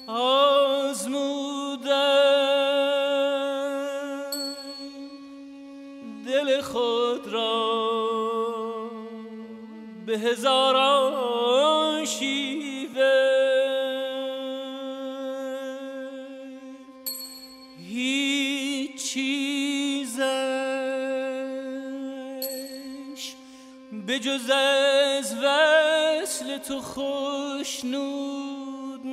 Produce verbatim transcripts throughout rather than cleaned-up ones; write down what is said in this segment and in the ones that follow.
آزمودم دل خود را به هزاران شیوه، هیچ چیزش به جز از وصل تو خوشنود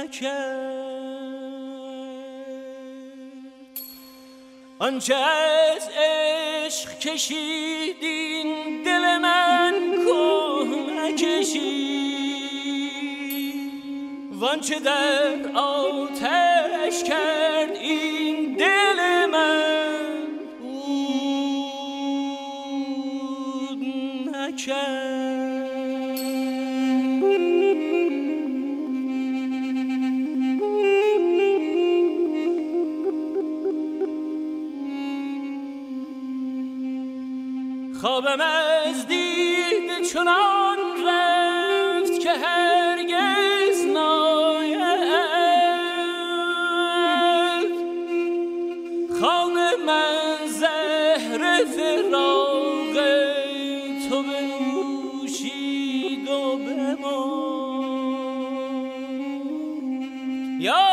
نکرد. آنچه از عشق کشید این دل من که نکشید، وانچه در آتش کرد این دل من عود نکرد. خوابم از دید چنان رفت که هرگز ناید. خواب من زهر فراق تو بنوشید و بماند. یا